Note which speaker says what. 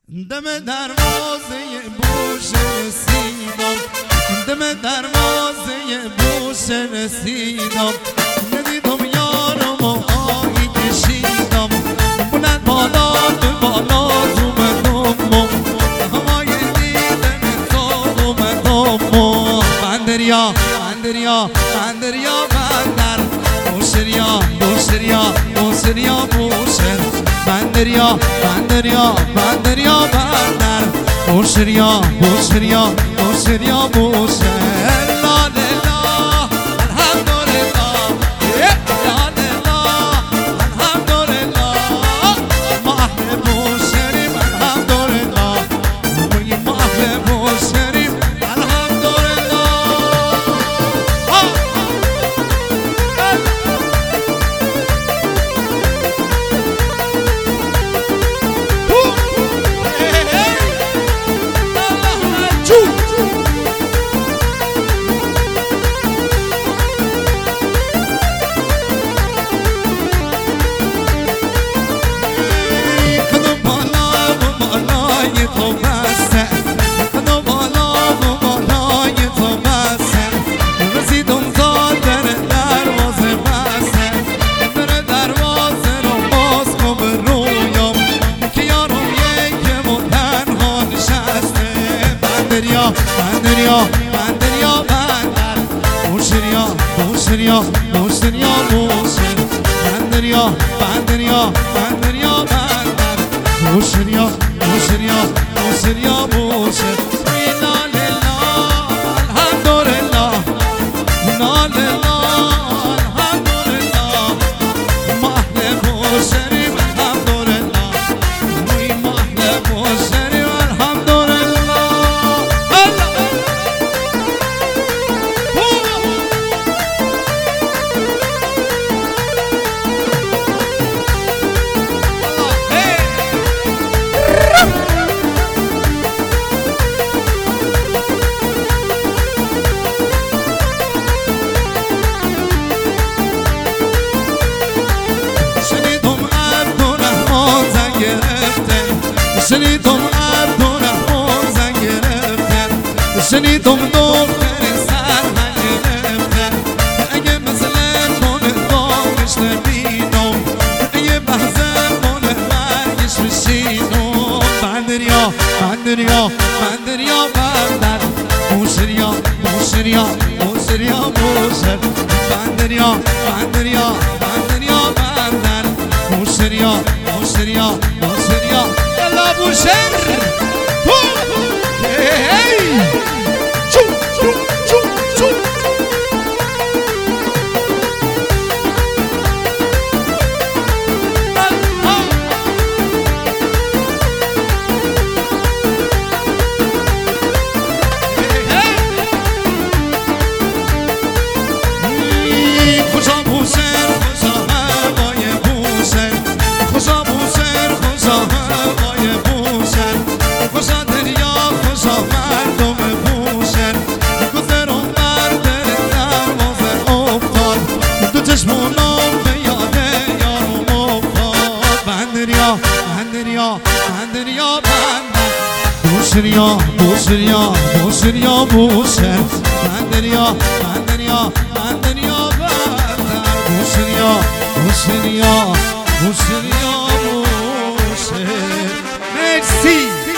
Speaker 1: دم دروازه بوش رسیدم، دم دروازه بوش رسیدم، ندیدم یارم و آهی کشیدم، بلند بالا به بالا اومدم و هوای دیدن تو اومدم. بندریا بندریا بندریا بندر بوشریا بوشریا بوشریا بوشر بندریا بندریا بندریا بندر بوشریا بوشریا بوشریا بوشر. لا لا الحمدلله لا لا الحمدلله ما اهل بوشریم الحمدلله ما اهل بوشریم الحمدلله. بندریا بندریا بندر بوشریا بوشریا بوشریا بوشر بندریا بندریا بندریا بندر بوشریا بوشریا بوشریا بوشر. لا لله الحمدلله لا لله الحمدلله ما اهل بوشریم الحمدلله ما اهل بوشریم الحمدلله. شنیدم عبدالرحمن زن گرفته، شنیدم دختر سرهنگ گرفته، اگه مثل کنه داغش نبینم اگه بحثه کنه برگش بشینم. بندریا بندریا بندریا بندر بوشریا بوشریا بوشریا بوشر بندریا بندریا بندریا بندر بوشریا بوشریا بوشریا لا بوشر. شو شو شو شو خوشا بوشر خوشا هوای بوشر خوشا بوشر خوشا هوای بوشر خوشا دریا خوشا مردم بوشر گذرم بر در دروازه افتاد دو چشمونم به یاد یارم افتاد. بندریا بندریا بندریا بندر بوشریا بوشریا بوشریا بوشر بندریا بندریا بندریا بندر بوشریا بوشریا بوشریا بوشر. مرسی.